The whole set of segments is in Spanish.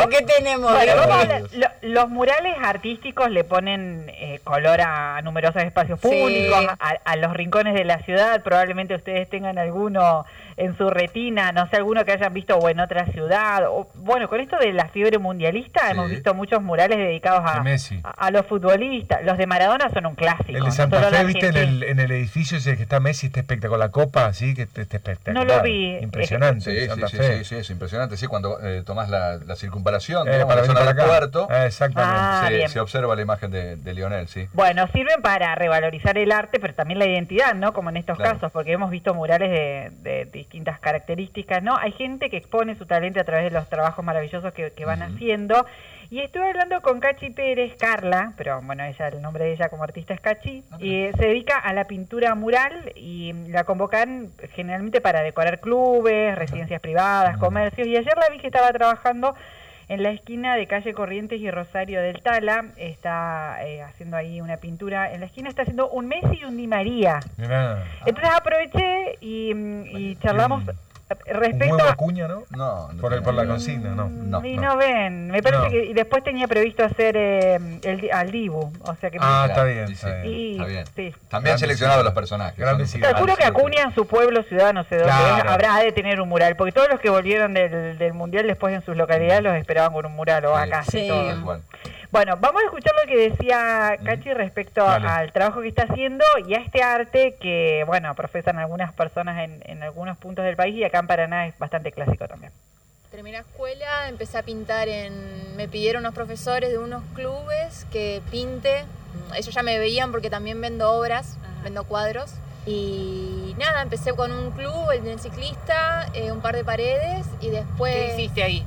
¿Qué tenemos? Bueno, vamos a hablar. Los murales artísticos le ponen color a numerosos espacios públicos, Sí. a los rincones de la ciudad. Probablemente ustedes tengan alguno en su retina, no sé, alguno que hayan visto o en otra ciudad. O, bueno, con esto de la fiebre mundialista hemos visto muchos murales dedicados a los futbolistas. Los de Maradona son un clásico. El de Santa Fe, viste, en el edificio ese que está Messi, está espectacular, con la copa, así, que está espectacular. No lo vi. Impresionante. Sí, es impresionante. Sí, cuando tomás la circunvalación, para venir para acá. Puerto, exactamente. Se observa la imagen de Lionel, sí. Bueno, sirven para revalorizar el arte, pero también la identidad, ¿no? Como en estos casos, porque hemos visto murales de distintas características, ¿no? Hay gente que expone su talento a través de los trabajos maravillosos que van haciendo. Y estuve hablando con Cachi Pérez, Carla, pero bueno, el nombre de ella como artista es Cachi, y se dedica a la pintura mural y la convocan generalmente para decorar clubes, residencias privadas, comercios, y ayer la vi que estaba trabajando en la esquina de calle Corrientes y Rosario del Tala. Está haciendo ahí una pintura. En la esquina está haciendo un Messi y un Di María. Mirá. Entonces aproveché y charlamos respecto un huevo a... Acuña, ¿no? No, por la consigna, no. Y no ven, me parece que... Y después tenía previsto hacer al Dibu, o sea que... Está bien. Está bien. Sí. También seleccionado los personajes. Calculo que Acuña en su pueblo, ciudad, no sé dónde es, habrá de tener un mural, porque todos los que volvieron del Mundial después en sus localidades los esperaban con un mural, o acá. Sí. Bueno, vamos a escuchar lo que decía Cachi respecto al trabajo que está haciendo y a este arte que, bueno, profesan algunas personas en algunos puntos del país, y acá en Paraná es bastante clásico también. Terminé la escuela, empecé a pintar me pidieron unos profesores de unos clubes que pinte. Ellos ya me veían porque también vendo obras, vendo cuadros. Y nada, empecé con un club, el del ciclista, un par de paredes y después... ¿Qué hiciste ahí?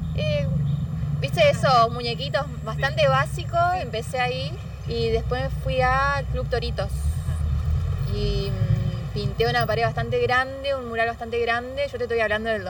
Viste esos muñequitos bastante básicos, empecé ahí y después fui a Club Toritos y pinté una pared bastante grande, un mural bastante grande. Yo te estoy hablando del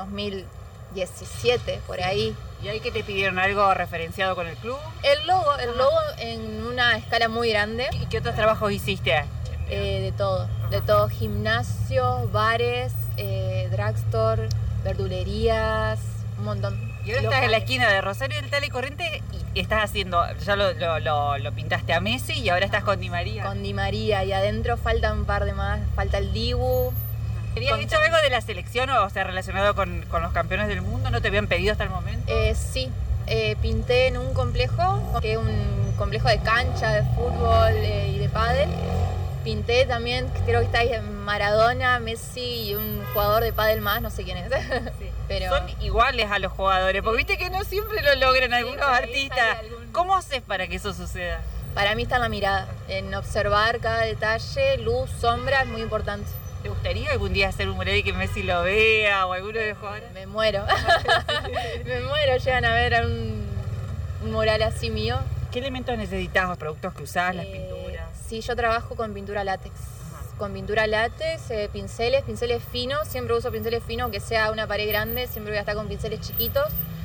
2017, por ahí. ¿Y ahí que te pidieron algo referenciado con el club? El logo en una escala muy grande. ¿Y qué otros trabajos hiciste? De todo, gimnasios, bares, drugstore, verdulerías, un montón. Y ahora estás en la esquina de Rosario del Tala y Corrientes y estás haciendo, ya lo pintaste a Messi y ahora estás con Di María. Con Di María, y adentro falta un par de más, falta el Dibu. ¿Habías hecho algo de la selección o sea relacionado con los campeones del mundo? ¿No te habían pedido hasta el momento? Sí, pinté en un complejo, que es un complejo de cancha, de fútbol y de pádel. Pinté también, creo que está ahí Maradona, Messi y un jugador de pádel más, no sé quién es. Sí. Pero... Son iguales a los jugadores, porque viste que no siempre lo logran algunos artistas. ¿Cómo haces para que eso suceda? Para mí está en la mirada, en observar cada detalle, luz, sombra, es muy importante. ¿Te gustaría algún día hacer un mural y que Messi lo vea o alguno de los jugadores? Me muero. Me muero, llegan a ver un mural así mío. ¿Qué elementos necesitas, los productos que usás, las pinturas? Sí, yo trabajo con pintura látex. Con pintura látex, pinceles finos, siempre uso pinceles finos, aunque sea una pared grande, siempre voy a estar con pinceles chiquitos.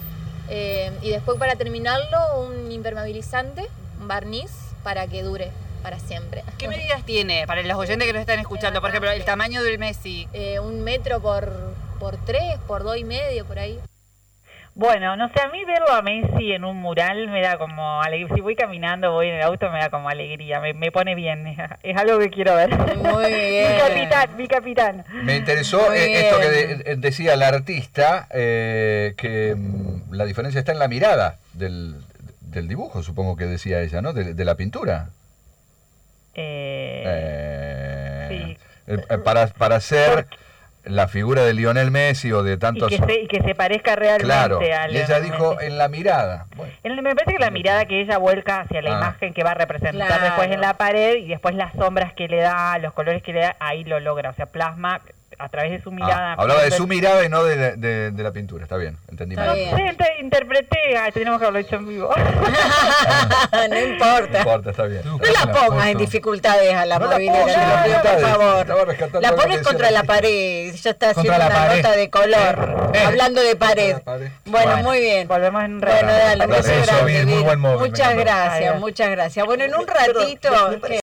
Y después, para terminarlo, un impermeabilizante, un barniz, para que dure para siempre. ¿Qué medidas tiene para los oyentes que nos están escuchando? Por ejemplo, el tamaño del Messi. 1 metro por 3, por 2,5, por ahí. Bueno, no sé, a mí verlo a Messi en un mural me da como alegría. Si voy caminando, voy en el auto, me da como alegría, me pone bien. Es algo que quiero ver. Muy bien. Mi capitán. Me interesó esto que decía la artista, que la diferencia está en la mirada del dibujo, supongo que decía ella, ¿no? De la pintura. Sí. Para hacer la figura de Lionel Messi o de tantos... Y que se parezca realmente claro, a y ella dijo en la mirada. Bueno. Me parece que la mirada que ella vuelca hacia la imagen que va a representar después en la pared, y después las sombras que le da, los colores que le da, ahí lo logra, o sea, plasma a través de su mirada. Hablaba de su mirada y no de la pintura, está bien, entendí mal. Interpreté, tenemos que haberlo hecho en vivo. No importa. No importa, está bien. No la pongas en dificultades a la movilidad, por favor. La pones contra la pared, ya está haciendo una nota de color, hablando de pared. Bueno, muy bien. Volvemos en un rato. Bueno, dale, muy buen móvil. Muchas gracias. Bueno, en un ratito...